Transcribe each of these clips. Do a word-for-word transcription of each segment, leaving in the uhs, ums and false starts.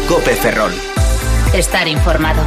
COPE Ferrol. Estar informado.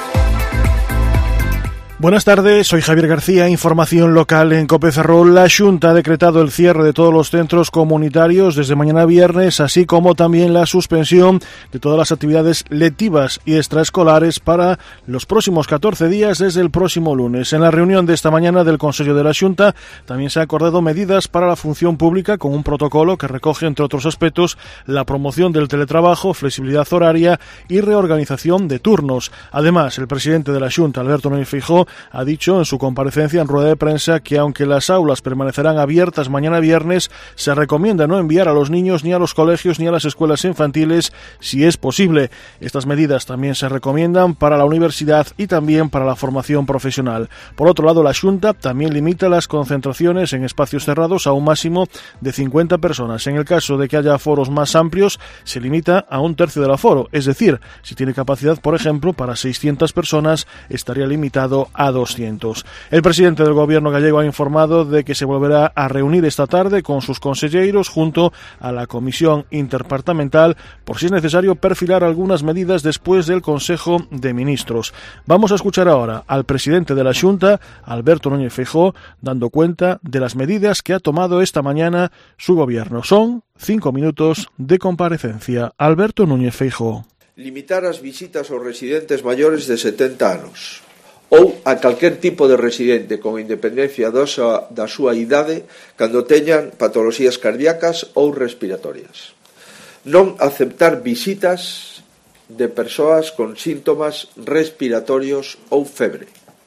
Buenas tardes, soy Javier García, información local en COPE Ferrol. La Xunta ha decretado el cierre de todos los centros comunitarios desde mañana viernes, así como también la suspensión de todas las actividades lectivas y extraescolares para los próximos catorce días desde el próximo lunes. En la reunión de esta mañana del Consejo de la Xunta también se han acordado medidas para la función pública con un protocolo que recoge, entre otros aspectos, la promoción del teletrabajo, flexibilidad horaria y reorganización de turnos. Además, el presidente de la Xunta, Alberto Núñez Feijóo, ha dicho en su comparecencia en rueda de prensa que aunque las aulas permanecerán abiertas mañana viernes, se recomienda no enviar a los niños ni a los colegios ni a las escuelas infantiles si es posible. Estas medidas también se recomiendan para la universidad y también para la formación profesional. Por otro lado, la Xunta también limita las concentraciones en espacios cerrados a un máximo de cincuenta personas. En el caso de que haya aforos más amplios, se limita a un tercio del aforo, es decir, si tiene capacidad, por ejemplo, para seiscientas personas, estaría limitado a doscientos. El presidente del gobierno gallego ha informado de que se volverá a reunir esta tarde con sus conselleiros junto a la comisión interdepartamental por si es necesario perfilar algunas medidas después del Consejo de Ministros. Vamos a escuchar ahora al presidente de la Xunta, Alberto Núñez Feijóo, dando cuenta de las medidas que ha tomado esta mañana su gobierno. Son cinco minutos de comparecencia. Alberto Núñez Feijóo. Limitar as visitas aos residentes maiores de setenta anos ou a calquer tipo de residente con independencia da súa, da súa idade cando teñan patoloxías cardíacas ou respiratorias. Non aceptar visitas de persoas con síntomas respiratorios ou febre.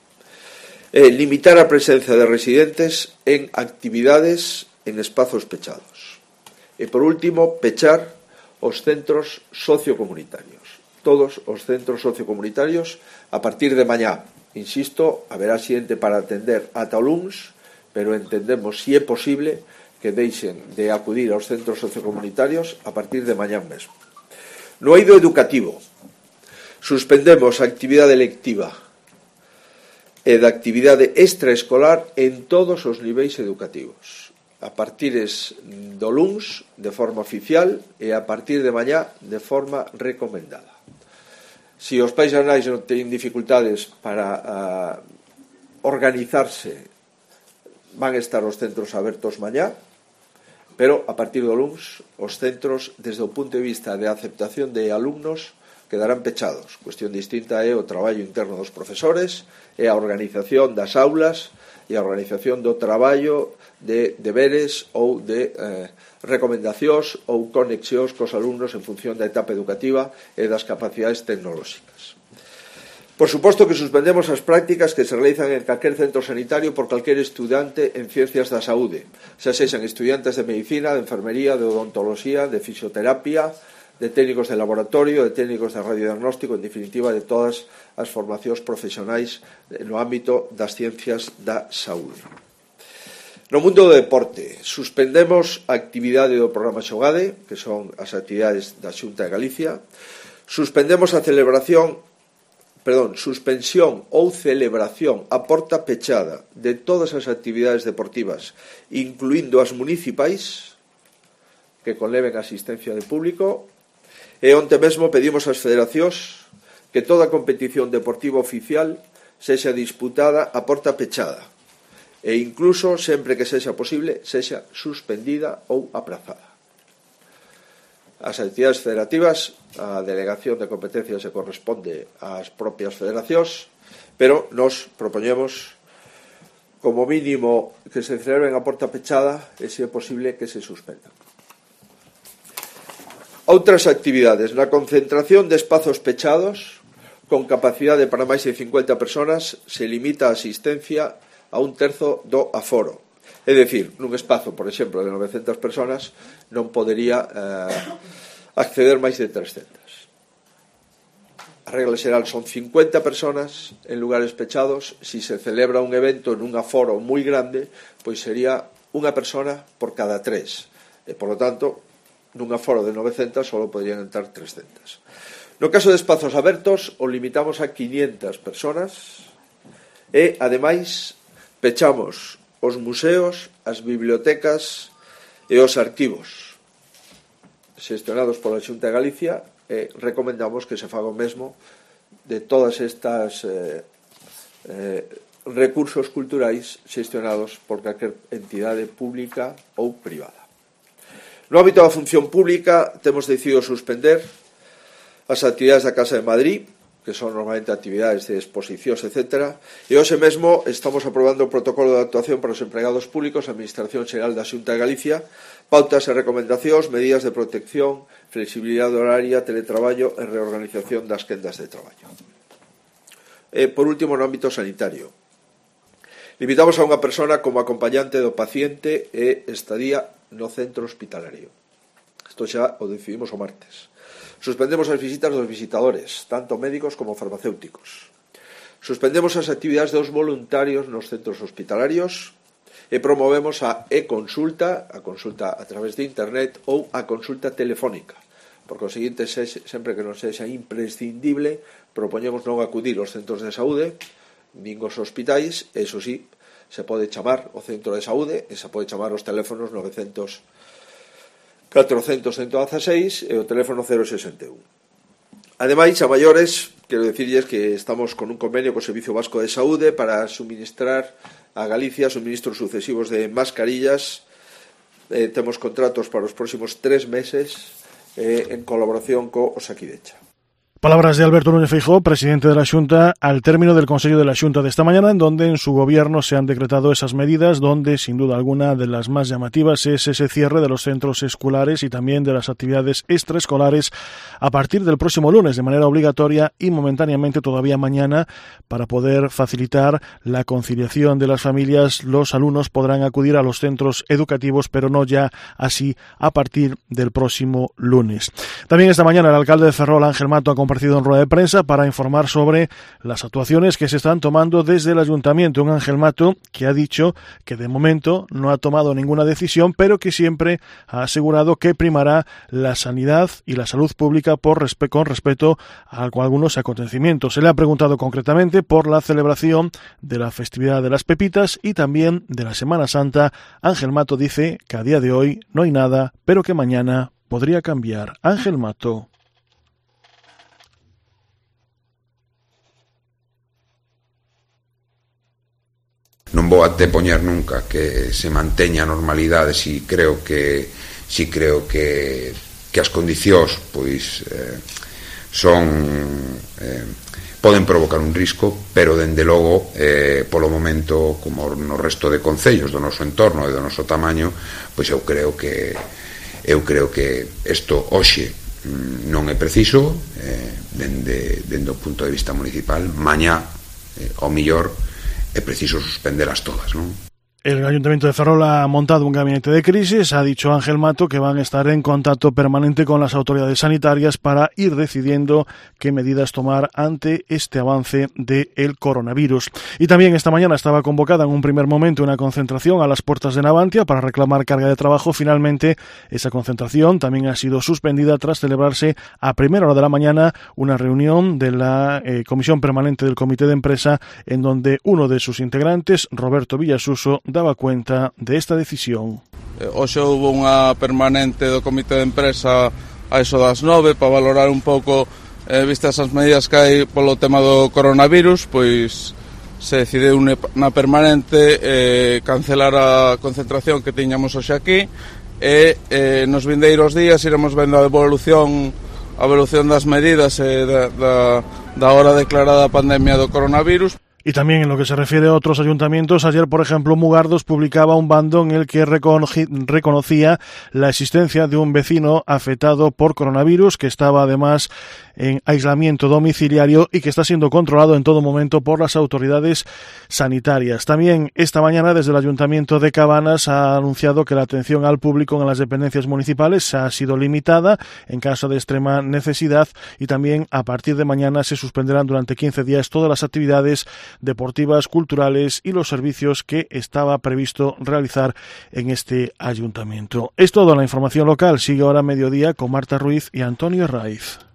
E limitar a presencia de residentes en actividades en espazos pechados. E por último, pechar os centros sociocomunitarios. Todos os centros sociocomunitarios a partir de mañá. Insisto, haberá xente para atender ata o luns, pero entendemos, si é posible, que deixen de acudir aos centros sociocomunitarios a partir de mañá mesmo. No eido educativo, suspendemos a actividade lectiva e da actividade extraescolar en todos os niveis educativos, a partir do luns de forma oficial e a partir de mañá de forma recomendada. Si os pais e nais non teñen dificultades para uh, organizarse, van estar os centros abertos mañá, pero a partir do luns os centros, desde o punto de vista de aceptación de alumnos, quedarán pechados. Cuestión distinta é o traballo interno dos profesores, e a organización das aulas e a organización do traballo de deberes ou de eh, recomendacións ou conexións cos alumnos en función da etapa educativa e das capacidades tecnolóxicas. Por suposto que suspendemos as prácticas que se realizan en calquer centro sanitario por calquer estudante en ciencias da saúde, xa sexan estudiantes de medicina, de enfermería, de odontoloxía, de fisioterapia, de técnicos de laboratorio, de técnicos de radiodiagnóstico, en definitiva de todas as formacións profesionais no ámbito das ciencias da saúde. No mundo do deporte, suspendemos a actividade do programa Xogade, que son as actividades da Xunta de Galicia, suspendemos a celebración, perdón, suspensión ou celebración a porta pechada de todas as actividades deportivas, incluindo as municipais, que conleven asistencia de público, e onte mesmo pedimos ás federacións que toda competición deportiva oficial sexa disputada a porta pechada e incluso, sempre que sexa posible, sexa suspendida ou aprazada. As actividades federativas, a delegación de competencias se corresponde ás propias federacións, pero nos propoñemos como mínimo que se celebren a porta pechada e, se é posible, que se suspendan. Outras actividades, na concentración de espazos pechados con capacidade para máis de cincuenta personas se limita a asistencia a un terzo do aforo. É dicir, nun espazo, por exemplo, de novecentas personas non podería eh, acceder máis de trescentas. A regla xeral son cincuenta personas en lugares pechados. Si se celebra un evento nun aforo moi grande, pois sería unha persona por cada tres. E, por lo tanto, nun aforo de novecentas só poderían entrar trescentas. No caso de espazos abertos, o limitamos a quinientas personas e, ademais, pechamos os museos, as bibliotecas e os arquivos. xestionados pola Xunta de Galicia, e recomendamos que se faga o mesmo de todas estas eh, eh, recursos culturais xestionados por calquer entidade pública ou privada. No ámbito da función pública, temos decidido suspender as actividades da Casa de Madrid, que son normalmente actividades de exposicións, etcétera, e hoxe mesmo estamos aprobando o protocolo de actuación para os empregados públicos, a Administración Xeral da Xunta de Galicia, pautas e recomendacións, medidas de protección, flexibilidade horaria, teletraballo e reorganización das quendas de traballo. E, por último, no ámbito sanitario, limitamos a unha persona como acompañante do paciente e estadía no centro hospitalario. Isto xa o decidimos o martes. Suspendemos as visitas dos visitadores, tanto médicos como farmacéuticos. Suspendemos as actividades dos voluntarios nos centros hospitalarios e promovemos a e-consulta, a consulta a través de internet ou a consulta telefónica. Por conseguinte, sempre que non sexa imprescindible, propoñemos non acudir aos centros de saúde, nin aos hospitais, e iso sí, se pode chamar o centro de saúde e se pode chamar os teléfonos novecentos catrocentos ciento dieciséis e o teléfono cero sesenta e un. Ademais, a maiores, quero dicirlles que estamos con un convenio co Servicio Vasco de Saúde para suministrar a Galicia suministros sucesivos de mascarillas. Eh, temos contratos para os próximos tres meses eh, en colaboración co Osakidecha. Palabras de Alberto Núñez Feijóo, presidente de la Xunta, al término del Consejo de la Xunta de esta mañana, en donde en su gobierno se han decretado esas medidas, donde sin duda alguna de las más llamativas es ese cierre de los centros escolares y también de las actividades extraescolares a partir del próximo lunes, de manera obligatoria y momentáneamente todavía mañana, para poder facilitar la conciliación de las familias. Los alumnos podrán acudir a los centros educativos, pero no ya así a partir del próximo lunes. También esta mañana el alcalde de Ferrol, Ángel Mato, ha compartido en rueda de prensa para informar sobre las actuaciones que se están tomando desde el ayuntamiento. Un Ángel Mato que ha dicho que de momento no ha tomado ninguna decisión, pero que siempre ha asegurado que primará la sanidad y la salud pública por respe- con respeto a algunos acontecimientos. Se le ha preguntado concretamente por la celebración de la festividad de las Pepitas y también de la Semana Santa. Ángel Mato dice que a día de hoy no hay nada, pero que mañana podría cambiar. Ángel Mato. Non vou antepoñer nunca que se manteña a normalidade si creo que si creo que que as condicións pois eh, son eh, poden provocar un risco, pero dende logo eh, polo momento, como no resto de concellos do noso entorno e do noso tamaño, pois eu creo que eu creo que isto hoxe non é preciso eh, dende, dende o punto de vista municipal. Mañá eh, ao millor é preciso suspendelas todas, non? El Ayuntamiento de Ferrol ha montado un gabinete de crisis. Ha dicho Ángel Mato que van a estar en contacto permanente con las autoridades sanitarias para ir decidiendo qué medidas tomar ante este avance del coronavirus. Y también esta mañana estaba convocada en un primer momento una concentración a las puertas de Navantia para reclamar carga de trabajo. Finalmente, esa concentración también ha sido suspendida tras celebrarse a primera hora de la mañana una reunión de la eh, Comisión Permanente del Comité de Empresa, en donde uno de sus integrantes, Roberto Villasuso, daba cuenta de esta decisión. Hoxe houve unha permanente do Comité de Empresa a eso das nove para valorar un pouco, eh, vistas as medidas que hai polo tema do coronavirus, pois se decidiu na permanente eh, cancelar a concentración que tiñamos hoxe aquí e eh, nos vindeiros días iremos vendo a evolución a evolución das medidas e eh, da, da, da hora declarada a pandemia do coronavirus. Y también en lo que se refiere a otros ayuntamientos, ayer, por ejemplo, Mugardos publicaba un bando en el que reconocía la existencia de un vecino afectado por coronavirus, que estaba además en aislamiento domiciliario y que está siendo controlado en todo momento por las autoridades sanitarias. También esta mañana, desde el Ayuntamiento de Cabanas, ha anunciado que la atención al público en las dependencias municipales ha sido limitada en caso de extrema necesidad, y también a partir de mañana se suspenderán durante quince días todas las actividades deportivas, culturales y los servicios que estaba previsto realizar en este ayuntamiento. Es todo la información local. Sigue ahora mediodía con Marta Ruiz y Antonio Herraiz.